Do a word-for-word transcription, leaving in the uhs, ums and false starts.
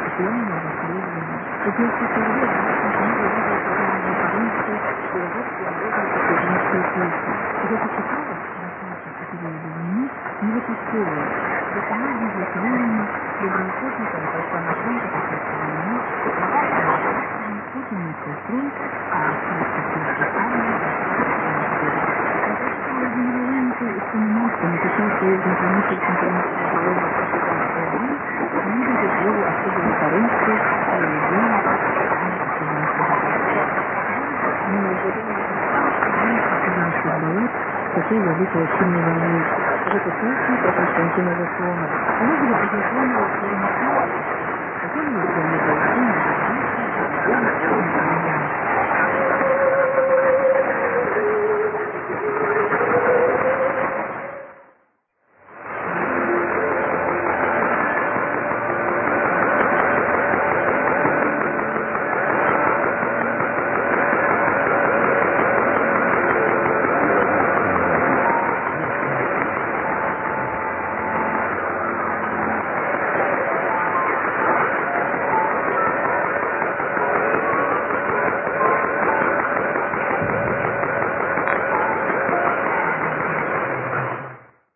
постоянное расследование. Эти истории по-русски перевод переводится песни. Где-то читала, рассматривать периода войны, не выпадково. Персонажи заклеены, доброохотника пошла на фронт, после войны, Путин немецкий строй, а советская армия Владимир Иванович вспоминает, что написал свою знакомую конференцию диалога о гражданской войне, книга Петрова особенно Старынской и Евгения баллад «Такой великой активной войны». В эту часть Константина Заслона. Она была посвящена форме. Хотели